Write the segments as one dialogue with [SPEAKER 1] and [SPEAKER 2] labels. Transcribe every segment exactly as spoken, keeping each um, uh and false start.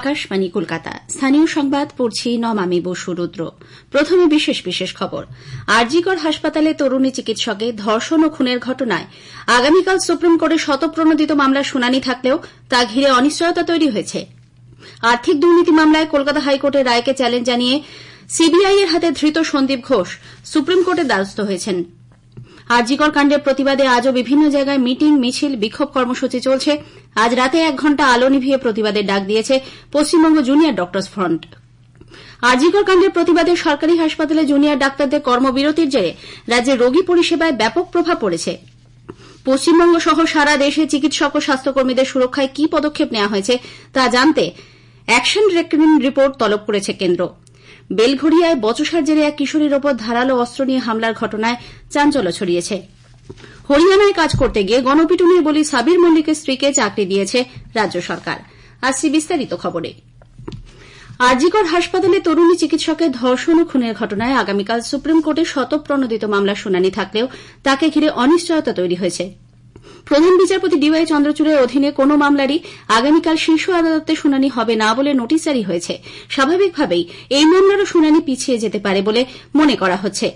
[SPEAKER 1] আকাশবাণী কলকাতা। স্থানীয় সংবাদ পড়ছি নমামি বসু রুদ্র। প্রথমে বিশেষ বিশেষ খবর। আরজিকর হাসপাতালে তরুণী চিকিৎসকের ধর্ষণ ও খুনের ঘটনায় আগামীকাল সুপ্রিম কোর্টে শতপ্রণোদিত মামলার শুনানি থাকলেও তা ঘিরে অনিশ্চয়তা তৈরি হয়েছে। আর্থিক দুর্নীতি মামলায় কলকাতা হাইকোর্টের রায়কে চ্যালেঞ্জ জানিয়ে সিবিআই এর হাতে ধৃত সন্দীপ ঘোষ সুপ্রিম কোর্টের দ্বারস্থ হয়েছেন। আরজিকর কাণ্ডের প্রতিবাদে আজও বিভিন্ন জায়গায় মিটিং, মিছিল, বিক্ষোভ কর্মসূচি চলছে। আজ রাতে এক ঘণ্টা আলো নিভিয়ে প্রতিবাদের ডাক দিয়েছে Paschimbanga junior doctors front. RG Kar কাণ্ডের প্রতিবাদে সরকারি হাসপাতালে জুনিয়র ডাক্তারদের কর্মবিরতির জেরে রাজ্যের রোগী পরিষেবায় ব্যাপক প্রভাব পড়েছে। পশ্চিমবঙ্গ সহ সারা দেশে চিকিৎসক ও স্বাস্থ্যকর্মীদের সুরক্ষায় কি পদক্ষেপ নেওয়া হয়েছে তা জানতে অ্যাকশন রেকনিং রিপোর্ট তলব করেছে কেন্দ্র। বেলঘড়িয়ায় বচসার জেরে এক কিশোরীর ওপর ধারালো অস্ত্র নিয়ে হামলার ঘটনায় চাঞ্চল্য ছড়িয়েছে। হরিয়ানায় কাজ করতে গিয়ে গণপিটুনির বলি সাবির মল্লিকের স্ত্রীকে চাকরি দিয়েছে রাজ্য সরকার। আসছি বিস্তারিত খবরে। আরজিকর হাসপাতালে তরুণী চিকিৎসকের ধর্ষণ ও খুনের ঘটনায় আগামীকাল সুপ্রিম কোর্টে শতপ্রণোদিত মামলার শুনানি থাকলেও তাকে ঘিরে অনিশ্চয়তা তৈরি হয়েছে। প্রধান বিচারপতি ডিওয়াই চন্দ্রচূড়ের অধীনে কোন মামলারই আগামীকাল শীর্ষ আদালতে শুনানি হবে না বলে নোটিশ জারি হয়েছে। স্বাভাবিকভাবেই এই মামলারও শুনানি পিছিয়ে যেতে পারে বলে মনে করা হচ্ছে।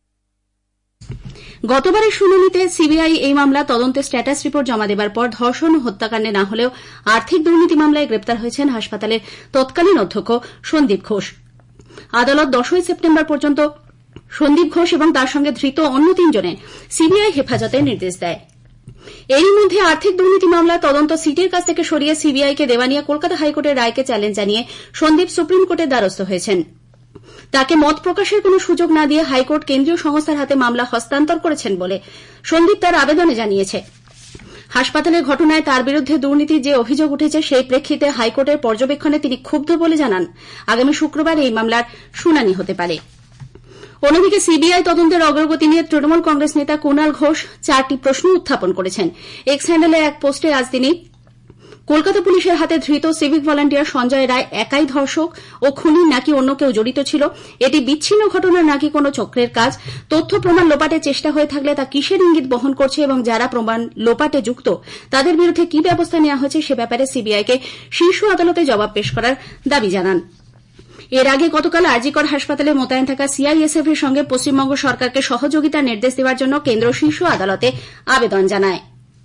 [SPEAKER 1] গতবারের শুনানিতে সিবিআই এই মামলা তদন্তের স্ট্যাটাস রিপোর্ট জমা দেবার পর ধর্ষণ ও হত্যাকাণ্ডে না হলেও আর্থিক দুর্নীতি মামলায় গ্রেপ্তার হয়েছেন হাসপাতালের তৎকালীন অধ্যক্ষ সন্দীপ ঘোষ। আদালত দশই সেপ্টেম্বর পর্যন্ত সন্দীপ ঘোষ এবং তার সঙ্গে ধৃত অন্য তিনজনের সিবিআই হেফাজতের নির্দেশ দেয়। এরই মধ্যে আর্থিক দুর্নীতি মামলার তদন্ত সিটের কাছ থেকে সরিয়ে সিবিআইকে দেওয়া নিয়ে কলকাতা হাইকোর্টের রায়কে চ্যালেঞ্জ জানিয়ে সন্দীপ সুপ্রিম কোর্টের দ্বারস্থ হয়েছেন। তাকে মত প্রকাশের কোনো সুযোগ না দিয়ে হাইকোর্ট কেন্দ্রীয় সংস্থার হাতে মামলা হস্তান্তর করেছেন বলে সন্দীপ তার আবেদনে জানিয়েছে। হাসপাতালের ঘটনায় তার বিরুদ্ধে দুর্নীতির যে অভিযোগ উঠেছে সেই প্রেক্ষিতে হাইকোর্টের পর্যবেক্ষণে তিনি ক্ষুব্ধ বলে জানান। আগামী শুক্রবার এই মামলার শুনানি হতে পারে। অন্যদিকে সিবিআই তদন্তের অগ্রগতি নিয়ে তৃণমূল কংগ্রেস নেতা কুণাল ঘোষ চারটি প্রশ্ন উত্থাপন করেছেন। এক্স হ্যান্ডেলে এক পোস্টে আজ তিনি কলকাতা পুলিশের হাতে ধৃত সিভিক ভলান্টিয়ার সঞ্জয় রায় একাই ধর্ষক ও খুনি নাকি অন্য কেউ জড়িত ছিল, এটি বিচ্ছিন্ন ঘটনা নাকি কোনো চক্রের কাজ, তথ্য প্রমাণ লোপাটের চেষ্টা হয়ে থাকলে তা কিসের ইঙ্গিত বহন করছে এবং যারা প্রমাণ লোপাটে যুক্ত তাদের বিরুদ্ধে কি ব্যবস্থা নেওয়া হয়েছে সে ব্যাপারে সিবিআইকে শীর্ষ আদালতে জবাব পেশ করার দাবি জানান। এর আগে গতকাল আরজিকর হাসপাতালে মোতায়েন থাকা সিআইএসএফ এর সঙ্গে পশ্চিমবঙ্গ সরকারকে সহযোগিতার নির্দেশ দেওয়ার জন্য কেন্দ্র শীর্ষ আদালতে আবেদন জানায়।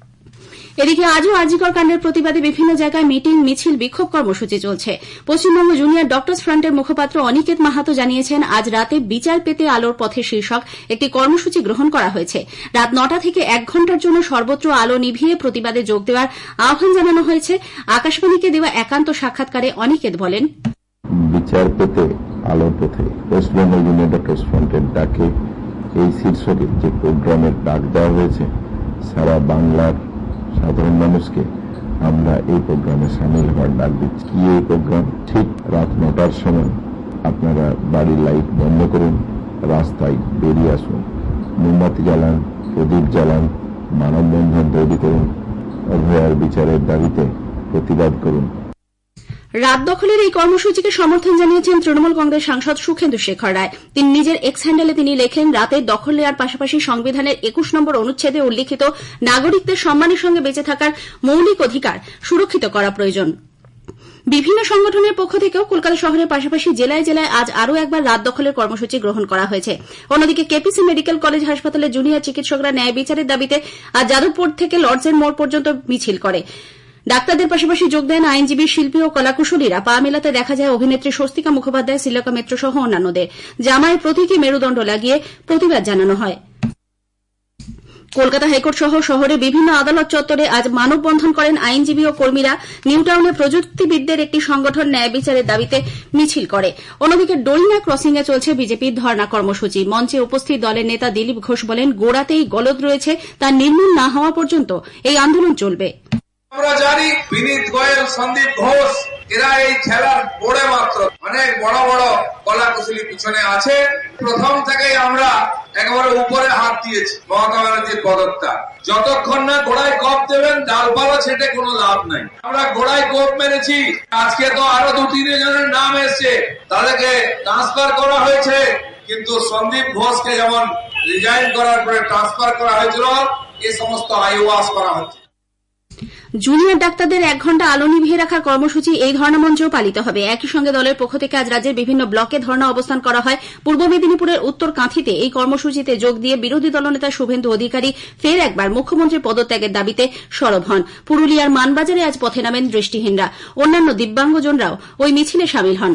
[SPEAKER 1] এদিকে আজও আরজিকর কাণ্ডের প্রতিবাদে বিভিন্ন জায়গায় মিটিং, মিছিল, বিক্ষোভ কর্মসূচি চলছে। পশ্চিমবঙ্গ জুনিয়র ডক্টর্স ফ্রন্টের মুখপাত্র অনিকেত মাহাতো জানিয়েছেন, আজ রাতে বিচার পেতে আলোর পথে শীর্ষক একটি কর্মসূচি গ্রহণ করা হয়েছে। রাত নটা থেকে এক ঘণ্টার জন্য সর্বত্র আলো নিভিয়ে প্রতিবাদে যোগ দেওয়ার আহ্বান জানানো হয়েছে। আকাশবাণীকে দেওয়া একান্ত সাক্ষাৎকারে অনিকেত বলেন,
[SPEAKER 2] বিচার পেতে আলোর পথে পশ্চিমবঙ্গ জুনিয়র ডক্টর্স ফ্রন্টের ডাকে এই শীর্ষকে যে প্রোগ্রামের ডাক দেওয়া হয়েছে, সারা বাংলার সাধারণ মানুষকে আমরা এই প্রোগ্রামে সামিল হওয়ার ডাক দিচ্ছি। কি এই প্রোগ্রাম? ঠিক রাত নটার সময় আপনারা বাড়ির লাইট বন্ধ করুন, রাস্তায় বেরিয়ে আসুন, মোমবাতি জ্বালান, প্রদীপ জ্বালান, মানববন্ধন তৈরি করুন, অভয়ার বিচারের দাবিতে প্রতিবাদ করুন।
[SPEAKER 1] রাত দখলের এই কর্মসূচিকে সমর্থন জানিয়েছেন তৃণমূল কংগ্রেস সাংসদ সুখেন্দু শেখর রায়। তিনি নিজের এক্স হ্যান্ডেলে তিনি লেখেন, রাতের দখল নেওয়ার পাশাপাশি সংবিধানের একুশ নম্বর অনুচ্ছেদে উল্লিখিত নাগরিকদের সম্মানের সঙ্গে বেঁচে থাকার মৌলিক অধিকার সুরক্ষিত করা প্রয়োজন। বিভিন্ন সংগঠনের পক্ষ থেকেও কলকাতা শহরের পাশাপাশি জেলায় জেলায় আজ আরও একবার রাত দখলের কর্মসূচি গ্রহণ করা হয়েছে। অন্যদিকে কেপিসি মেডিকেল কলেজ হাসপাতালে জুনিয়র চিকিৎসকরা ন্যায় বিচারের দাবিতে আজ যাদবপুর থেকে লর্ডসের মোড় পর্যন্ত মিছিল করে। ডাক্তারদের পাশাপাশি যোগ দেন আইনজীবী, শিল্পী ও কলাকুশলীরা। পা মেলাতে দেখা যায় অভিনেত্রী স্বস্তিকা মুখোপাধ্যায়, শ্রীলঙ্কা মেট্রো সহ অন্যান্যদের। জামায় প্রতীকী মেরুদণ্ড লাগিয়ে প্রতিবাদ জানানো হয়। কলকাতা হাইকোর্ট সহ শহরের বিভিন্ন আদালত চত্বরে আজ মানববন্ধন করেন আইনজীবী ও কর্মীরা। নিউ টাউনে প্রযুক্তিবিদদের একটি সংগঠন ন্যায় বিচারের দাবিতে মিছিল করে। অন্যদিকে ডোরিনা ক্রসিং এ চলছে বিজেপির ধর্ণা কর্মসূচি। মঞ্চে উপস্থিত দলের নেতা দিলীপ ঘোষ বলেন, গোড়াতেই গলদ রয়েছে, তা নির্মূল না হওয়া পর্যন্ত এই আন্দোলন চলবে।
[SPEAKER 3] আমরা জানি বিনীত গোয়েল, সন্দীপ ঘোষ এরা এই খেলার বোর্ডে মাত্র, অনেক বড় বড় কলাকুশলী পিছনে আছে। প্রথম থেকেই আমরা একেবারে উপরে হাত দিয়েছি মমতা ব্যানার্জির পদত্যাগ। যতক্ষণ না গোড়ায় কোপ দেবেন, ডালপালা ছেটে কোনো লাভ নাই। আমরা গোড়ায় কোপ মেরেছি। আজকে তো আরো দু তিন জনের নাম এসছে, তাদেরকে ট্রান্সফার করা হয়েছে। কিন্তু সন্দীপ ঘোষকে যেমন রিজাইন করার পরে ট্রান্সফার করা হয়েছিল, এই সমস্ত আইওয়াস করা হচ্ছে।
[SPEAKER 1] জুনিয়র ডাক্তারদের এক ঘণ্টা আলো নিভিয়ে রাখার কর্মসূচি এই ধর্ণা মঞ্চেও পালিত হবে। একই সঙ্গে দলের পক্ষ থেকে আজ রাজ্যের বিভিন্ন ব্লকে ধর্ণা অবস্থান করা হয়। পূর্ব মেদিনীপুরের উত্তর কাঁথিতে এই কর্মসূচিতে যোগ দিয়ে বিরোধী দলনেতা শুভেন্দু অধিকারী ফের একবার মুখ্যমন্ত্রীর পদত্যাগের দাবিতে সরব হন। পুরুলিয়ার মানবাজারে আজ পথে নামেন দৃষ্টিহীনরা। অন্যান্য দিব্যাঙ্গজনরাও ওই মিছিলে সামিল হন।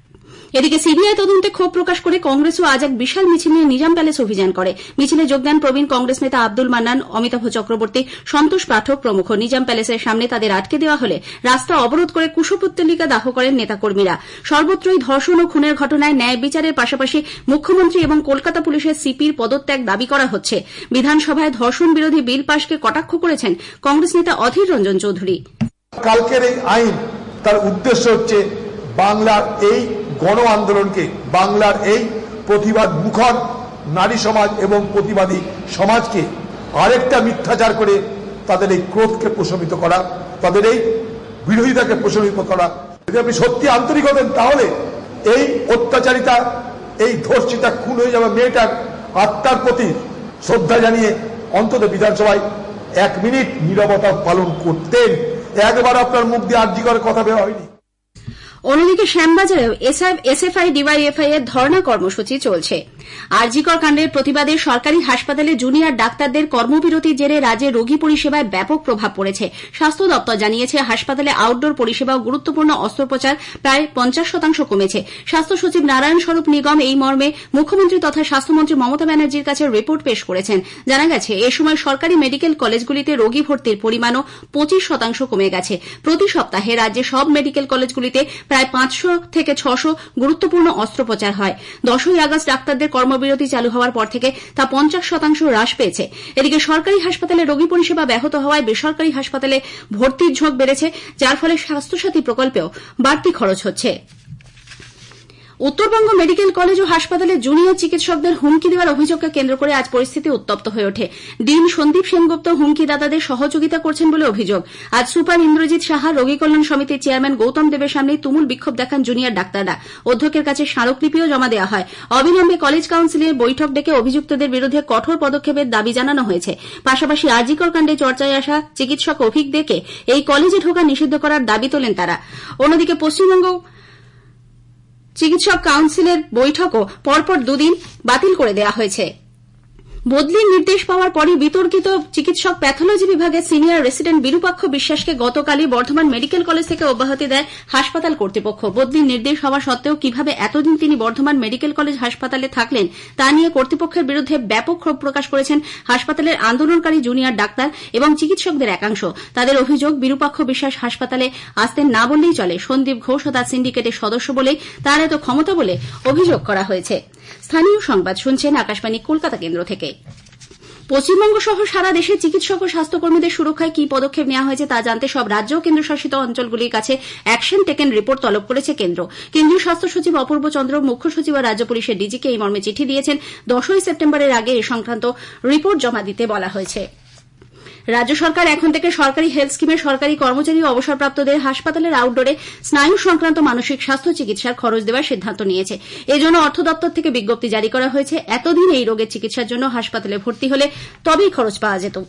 [SPEAKER 1] এদিকে সিবিআই তদন্তে ক্ষোভ প্রকাশ করে কংগ্রেসও আজ এক বিশাল মিছিল নিয়ে নিজাম প্যালেস অভিযান করে। মিছিলে যোগ দেন প্রবীণ কংগ্রেস নেতা আব্দুল মান্নান, অমিতাভ চক্রবর্তী, সন্তোষ পাঠক প্রমুখ। নিজাম প্যালেসের সামনে তাদের আটকে দেওয়া হলে রাস্তা অবরোধ করে কুশপুত্তলিকা দাহ করেন নেতাকর্মীরা। সর্বত্রই ধর্ষণ ও খুনের ঘটনায় ন্যায় বিচারের পাশাপাশি মুখ্যমন্ত্রী এবং কলকাতা পুলিশের সিপির পদত্যাগ দাবি করা হচ্ছে। বিধানসভায় ধর্ষণ বিরোধী বিল পাশকে কটাক্ষ করেছেন কংগ্রেস নেতা অধীর রঞ্জন চৌধুরী।
[SPEAKER 4] কালকের এই আইন তার উদ্দেশ্য হচ্ছে বাংলার এই গণ আন্দোলনকে, বাংলার এই প্রতিবাদ মুখর নারী সমাজ এবং প্রতিবাদী সমাজকে আরেকটা মিথ্যাচার করে তাদের এই ক্রোধকে প্রশমিত করা, তাদের এই বিরোধিতাকে প্রশমিত করা। যদি আপনি সত্যি আন্তরিক হতেন তাহলে এই অত্যাচারিতা, এই ধর্ষিতা খুন হয়ে যাওয়া মেয়েটার আত্মার প্রতি শ্রদ্ধা জানিয়ে অন্তত বিধানসভায় এক মিনিট নীরবতা পালন করতেন। একবার আপনার মুখ দিয়ে আর্জি করে কথা বের হয়নি।
[SPEAKER 1] অন্যদিকে শ্যামবাজারেও এসএফআই ডিওয়াইএফআই এর ধর্ণা কর্মসূচি চলছে। আরজিকর কাণ্ডের প্রতিবাদে সরকারি হাসপাতালে জুনিয়র ডাক্তারদের কর্মবিরতির জেরে রাজ্যে রোগী পরিষেবায় ব্যাপক প্রভাব পড়েছে। স্বাস্থ্য দপ্তর জানিয়েছে হাসপাতালে আউটডোর পরিষেবা ও গুরুত্বপূর্ণ অস্ত্রোপচার প্রায় পঞ্চাশ শতাংশ কমেছে। স্বাস্থ্য সচিব নারায়ণ স্বরূপ নিগম এই মর্মে মুখ্যমন্ত্রী তথা স্বাস্থ্যমন্ত্রী মমতা ব্যানার্জির কাছে রিপোর্ট পেশ করেছেন। জানা গেছে এ সময় সরকারি মেডিকেল কলেজগুলিতে রোগী ভর্তির পরিমাণও পঁচিশ শতাংশ কমে গেছে। প্রতি সপ্তাহে রাজ্যে সব মেডিকেল কলেজগুলিতে প্রায় পাঁচশো থেকে ছশো গুরুত্বপূর্ণ অস্ত্রোপচার হয়। দশই আগস্ট ডাক্তারদের কর্মবিরতি চালু হওয়ার পর থেকে তা পঞ্চাশ শতাংশ হ্রাস পেয়েছে। এদিকে সরকারি হাসপাতালে রোগী পরিষেবা ব্যাহত হওয়ায় বেসরকারি হাসপাতালে ভর্তির ঝোঁক বেড়েছে, যার ফলে স্বাস্থ্যসাথী প্রকল্পেও বাড়তি খরচ হচ্ছে। উত্তরবঙ্গ মেডিকেল কলেজ ও হাসপাতালে জুনিয়র চিকিৎসকদের হুমকি দেওয়ার অভিযোগকে কেন্দ্র করে আজ পরিস্থিতি উত্তপ্ত হয়ে ওঠে। ডিন সন্দীপ সেনগুপ্ত হুমকিদাতাদের সহযোগিতা করছেন বলে অভিযোগ। আজ সুপার ইন্দ্রজিৎ সাহা, রোগী কল্যাণ সমিতির চেয়ারম্যান গৌতম দেবের সামনে তুমুল বিক্ষোভ দেখান জুনিয়র ডাক্তাররা। অধ্যক্ষের কাছে স্মারকলিপিও জমা দেওয়া হয়। অবিলম্বে কলেজ কাউন্সিলের বৈঠক ডেকে অভিযুক্তদের বিরুদ্ধে কঠোর পদক্ষেপের দাবি জানানো হয়েছে। পাশাপাশি আরজিকর কাণ্ডে চর্চায় আসা চিকিৎসক অভিজ্ঞদেরকে এই কলেজে ঢোকা নিষিদ্ধ করার দাবি তোলেন তারা। অন্যদিকে পশ্চিমবঙ্গ চিকিৎসক কাউন্সিলের বৈঠকও পরপর দুদিন বাতিল করে দেওয়া হয়েছে। বদলির নির্দেশ পাওয়ার পরই বিতর্কিত চিকিৎসক প্যাথোলজি বিভাগের সিনিয়র রেসিডেন্ট বিরূপাক্ষ বিশ্বাসকে গতকালই বর্ধমান মেডিকেল কলেজ থেকে অব্যাহতি দেয় হাসপাতাল কর্তৃপক্ষ। বদলির নির্দেশ হওয়া সত্ত্বেও কিভাবে এতদিন তিনি বর্ধমান মেডিকেল কলেজ হাসপাতালে থাকলেন তা নিয়ে কর্তৃপক্ষের বিরুদ্ধে ব্যাপক ক্ষোভ প্রকাশ করেছেন হাসপাতালের আন্দোলনকারী জুনিয়র ডাক্তার এবং চিকিৎসকদের একাংশ। তাদের অভিযোগ, বিরূপাক্ষ বিশ্বাস হাসপাতালে আসতেন না বললেই চলে। সন্দীপ ঘোষ ও তার সিন্ডিকেটের সদস্য বলেই তার এত ক্ষমতা বলে অভিযোগ করা হয়েছে। স্থানীয় সংবাদ শুনছেন আকাশবাণী কলকাতা কেন্দ্র থেকে। পশ্চিমবঙ্গ সহ সারা দেশে চিকিৎসক ও স্বাস্থ্যকর্মীদের সুরক্ষায় কি পদক্ষেপ নেওয়া হয়েছে তা জানতে সব রাজ্য ও কেন্দ্রশাসিত অঞ্চলগুলির কাছে অ্যাকশন টেকেন রিপোর্ট তলব করেছে কেন্দ্র। কেন্দ্রীয় স্বাস্থ্য সচিব অপূর্ব চন্দ্র মুখ্য সচিব ও রাজ্য পুলিশের ডিজিকে এই মর্মে চিঠি দিয়েছেন। দশই সেপ্টেম্বরের আগে এ সংক্রান্ত রিপোর্ট জমা দিতে বলা হয়েছে। রাজ্য সরকার এখন থেকে সরকারি হেলথ স্কিমের সরকারি কর্মচারী ও অবসরপ্রাপ্তদের হাসপাতালের আউটডোরে স্নায়ু সংক্রান্ত মানসিক স্বাস্থ্য চিকিৎসার খরচ দেওয়ার সিদ্ধান্ত নিয়েছে। এজন্য অর্থ দপ্তর থেকে বিজ্ঞপ্তি জারি করা হয়েছে। এতদিন এই রোগের চিকিৎসার জন্য হাসপাতালে ভর্তি হলে তবেই খরচ পাওয়া যেত।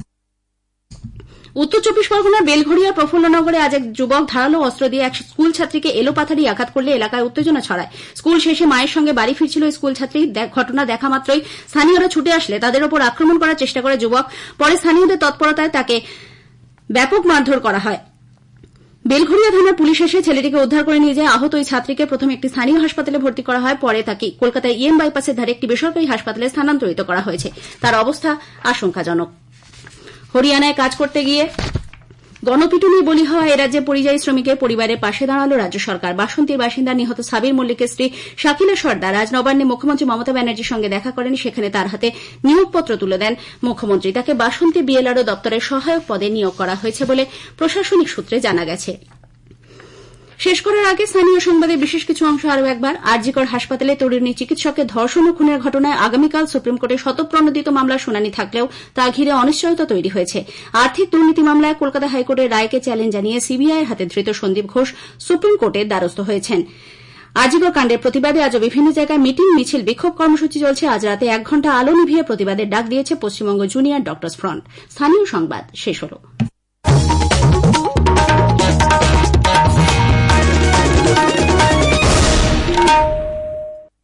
[SPEAKER 1] উত্তর চব্বিশ পরগনার বেলঘড়িয়ার প্রফুল্লনগরে আজ এক যুবক ধারালো অস্ত্র দিয়ে এক স্কুল ছাত্রীকে এলোপাথাড়ি আঘাত করলে এলাকায় উত্তেজনা ছড়ায়। স্কুল শেষে মায়ের সঙ্গে বাড়ি ফিরছিল স্কুল ছাত্রী। ঘটনা দেখা মাত্রই স্থানীয়রা ছুটে আসলে তাদের ওপর আক্রমণ করার চেষ্টা করে যুবক। পরে স্থানীয়দের তৎপরতায় তাকে ব্যাপক মারধর করা হয়। বেলঘড়িয়া থানার পুলিশ এসে ছেলেটিকে উদ্ধার করে নিয়ে যায়। আহত ওই ছাত্রীকে প্রথমে একটি স্থানীয় হাসপাতালে ভর্তি করা হয়, পরে তাকে কলকাতায় ইএম বাইপাসের ধারে একটি বেসরকারি হাসপাতালে স্থানান্তরিত করা হয়েছে। তার অবস্থা আশঙ্কাজনক। হরিয়ানায় কাজ করতে গিয়ে গণপিটুনি বলি হওয়া এ রাজ্যে পরিযায়ী শ্রমিকের পরিবারের পাশে দাঁড়াল রাজ্য সরকার। বাসন্তীর বাসিন্দা নিহত সাবির মল্লিকের স্ত্রী শাকিলা সর্দার আজ নবান্নে মুখ্যমন্ত্রী মমতা ব্যানার্জির সঙ্গে দেখা করেন। সেখানে তার হাতে নিয়োগপত্র তুলে দেন মুখ্যমন্ত্রী। তাকে বাসন্তী বিএলআরও দপ্তরের সহায়ক পদে নিয়োগ করা হয়েছে বলে প্রশাসনিক সূত্রে জানা গেছে। শেষ করার আগে স্থানীয় সংবাদের বিশেষ কিছু অংশ আরও একবার। আরজিকর হাসপাতালে তরুণী চিকিৎসকের ধর্ষণ ও খুনের ঘটনায় আগামীকাল সুপ্রিম কোর্টে স্বতঃপ্রণোদিত মামলার শুনানি থাকলেও তা ঘিরে অনিশ্চয়তা তৈরি হয়েছে। আর্থিক দুর্নীতি মামলায় কলকাতা হাইকোর্টের রায়কে চ্যালেঞ্জ জানিয়ে সিবিআইয়ের হাতে ধৃত সন্দীপ ঘোষ সুপ্রিম কোর্টের দ্বারস্থ হয়েছেন। আরজিকর কাণ্ডের প্রতিবাদে আজও বিভিন্ন জায়গায় মিটিং, মিছিল, বিক্ষোভ কর্মসূচি চলছে। আজ রাতে এক ঘণ্টা আলো নিভিয়ে প্রতিবাদের ডাক দিয়েছে পশ্চিমবঙ্গ জুনিয়র ডক্টরস ফ্রন্ট। স্থানীয় সংবাদ শেষ হল।